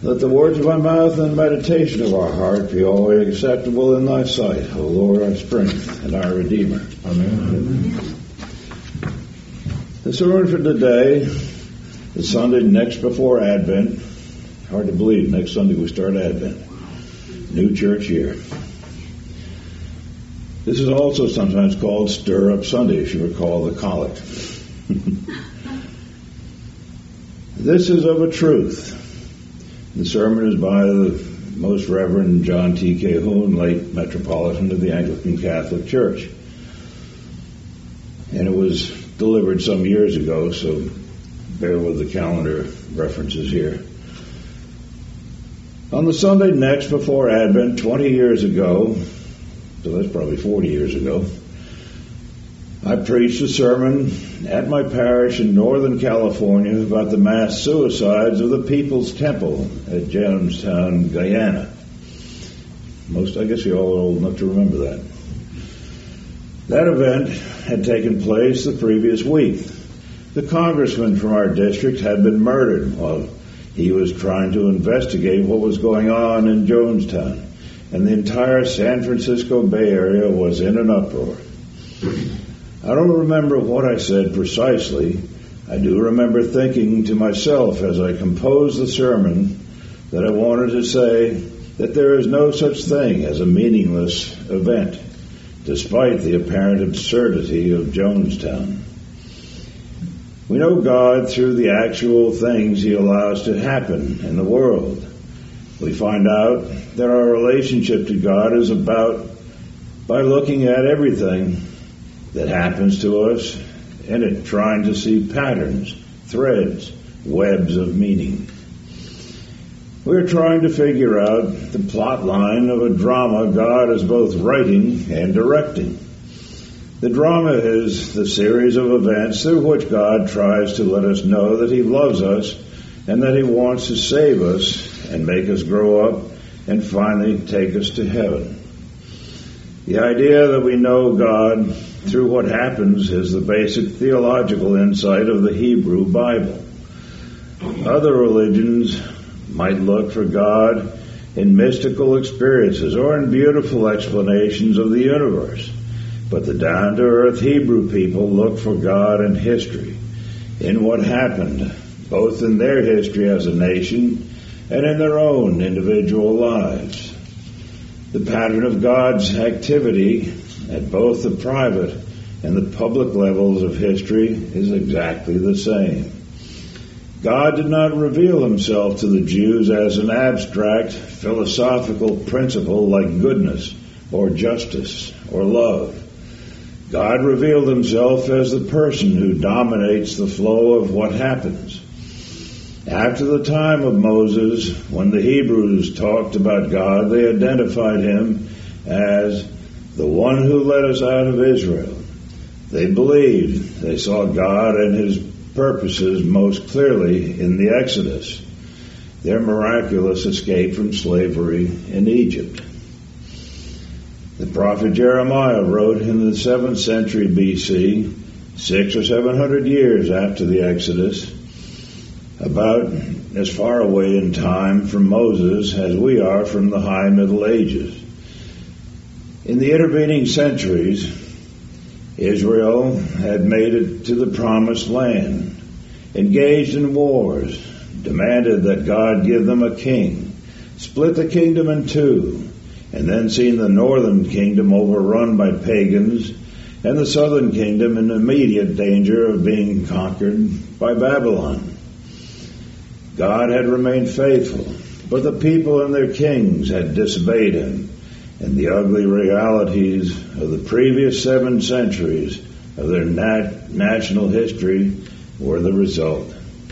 Let the words of my mouth and the meditation of our heart be always acceptable in thy sight, O Lord, our strength and our Redeemer. Amen. The sermon for today is Sunday next before Advent. Hard to believe, next Sunday we start Advent. New church year. This is also sometimes called Stir Up Sunday, if you recall the collect. This is of a truth. The sermon is by the Most Reverend John T. Cahoon, late Metropolitan of the Anglican Catholic Church. And it was delivered some years ago, so bear with the calendar references here. On the Sunday next before Advent, 20 years ago, so that's probably 40 years ago, I preached a sermon at my parish in Northern California about the mass suicides of the People's Temple at Jonestown, Guyana. I guess you all are old enough to remember that. That event had taken place the previous week. The congressman from our district had been murdered while he was trying to investigate what was going on in Jonestown, and the entire San Francisco Bay Area was in an uproar. I don't remember what I said precisely. I do remember thinking to myself as I composed the sermon that I wanted to say that there is no such thing as a meaningless event, despite the apparent absurdity of Jonestown. We know God through the actual things He allows to happen in the world. We find out that our relationship to God is about by looking at everything that happens to us and it trying to see patterns, threads, webs of meaning. We're trying to figure out the plot line of a drama God is both writing and directing. The drama is the series of events through which God tries to let us know that He loves us and that He wants to save us and make us grow up and finally take us to heaven. The idea that we know God through what happens is the basic theological insight of the Hebrew Bible. Other religions might look for God in mystical experiences or in beautiful explanations of the universe. But the down-to-earth Hebrew people look for God in history, in what happened, both in their history as a nation and in their own individual lives. The pattern of God's activity at both the private and the public levels of history is exactly the same. God did not reveal Himself to the Jews as an abstract philosophical principle like goodness or justice or love. God revealed Himself as the person who dominates the flow of what happens. After the time of Moses, when the Hebrews talked about God, they identified Him as the one who led us out of Israel. They believed they saw God and His purposes most clearly in the Exodus, their miraculous escape from slavery in Egypt. The prophet Jeremiah wrote in the 7th century BC, 600 or 700 years after the Exodus, about as far away in time from Moses as we are from the High Middle Ages. In the intervening centuries, Israel had made it to the Promised Land, engaged in wars, demanded that God give them a king, split the kingdom in two, and then seen the northern kingdom overrun by pagans and the southern kingdom in immediate danger of being conquered by Babylon. God had remained faithful, but the people and their kings had disobeyed Him, and the ugly realities of the previous 7 centuries of their national history were the result.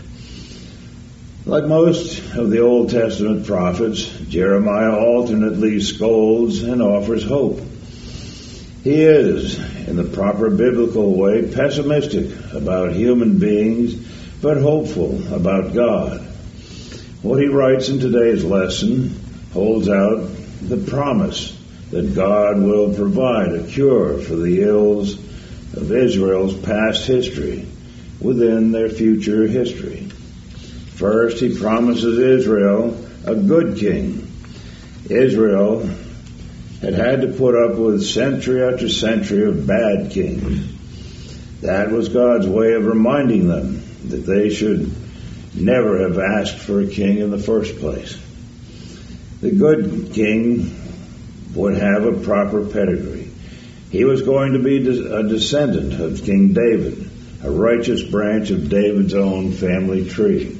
Like most of the Old Testament prophets, Jeremiah alternately scolds and offers hope. He is, in the proper biblical way, pessimistic about human beings, but hopeful about God. What he writes in today's lesson holds out the promise that God will provide a cure for the ills of Israel's past history within their future history. First, he promises Israel a good king. Israel had to put up with century after century of bad kings. That was God's way of reminding them that they should never have asked for a king in the first place. The good king would have a proper pedigree. He was going to be a descendant of King David, a righteous branch of David's own family tree.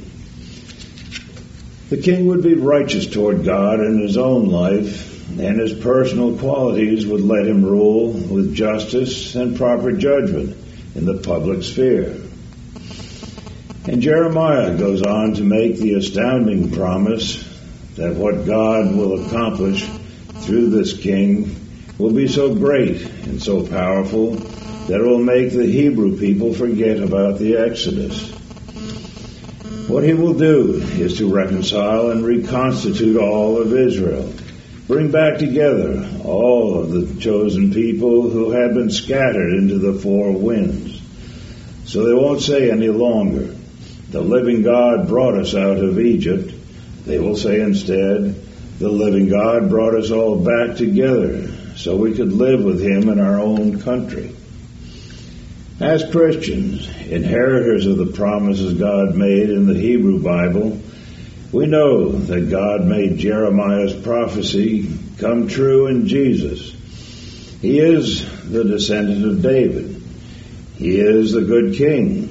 The king would be righteous toward God in his own life, and his personal qualities would let him rule with justice and proper judgment in the public sphere. And Jeremiah goes on to make the astounding promise that what God will accomplish through this king will be so great and so powerful that it will make the Hebrew people forget about the Exodus. What he will do is to reconcile and reconstitute all of Israel, bring back together all of the chosen people who had been scattered into the four winds. So they won't say any longer, "The living God brought us out of Egypt." They will say instead, "The living God brought us all back together so we could live with him in our own country." As Christians, inheritors of the promises God made in the Hebrew Bible, we know that God made Jeremiah's prophecy come true in Jesus. He is the descendant of David. He is the good king.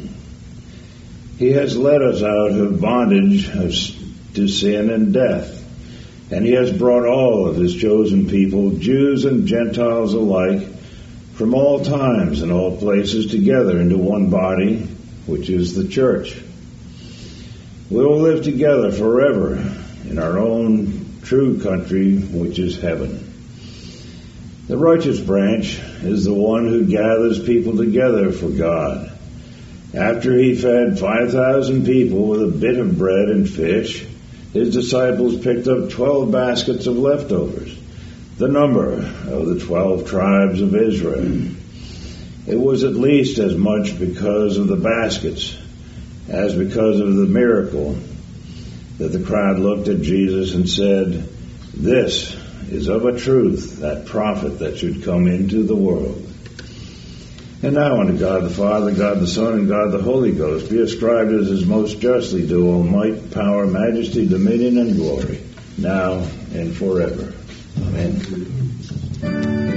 He has led us out of bondage to sin and death, and he has brought all of his chosen people, Jews and Gentiles alike, from all times and all places together into one body, which is the church. We will live together forever in our own true country, which is heaven. The righteous branch is the one who gathers people together for God. After he fed 5,000 people with a bit of bread and fish, his disciples picked up 12 baskets of leftovers, the number of the 12 tribes of Israel. It was at least as much because of the baskets as because of the miracle that the crowd looked at Jesus and said, "This is of a truth that prophet that should come into the world." And now unto God the Father, God the Son, and God the Holy Ghost be ascribed as is most justly due all might, power, majesty, dominion, and glory, now and forever. Amen.